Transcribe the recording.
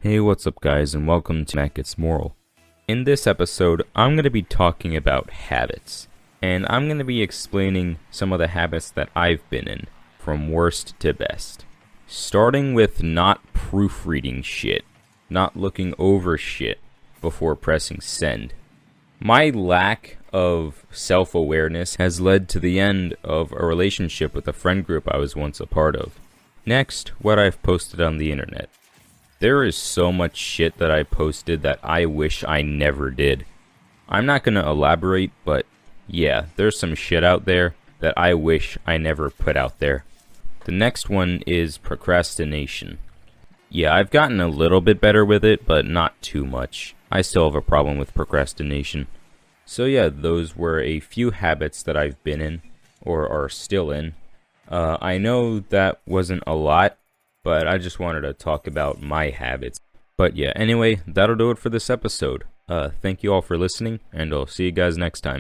Hey, what's up guys, and welcome to Matt Gets Moral. In this episode, I'm going to be talking about habits, and I'm going to be explaining some of the habits that I've been in, from worst to best. Starting with not proofreading shit, not looking over shit before pressing send. My lack of self-awareness has led to the end of a relationship with a friend group I was once a part of. Next, what I've posted on the internet. There is so much shit that I posted that I wish I never did. I'm not going to elaborate, but yeah, there's some shit out there that I wish I never put out there. The next one is procrastination. Yeah, I've gotten a little bit better with it, but not too much. I still have a problem with procrastination. So yeah, those were a few habits that I've been in, or are still in. I know that wasn't a lot, but I just wanted to talk about my habits. But yeah, anyway, that'll do it for this episode. Thank you all for listening, and I'll see you guys next time.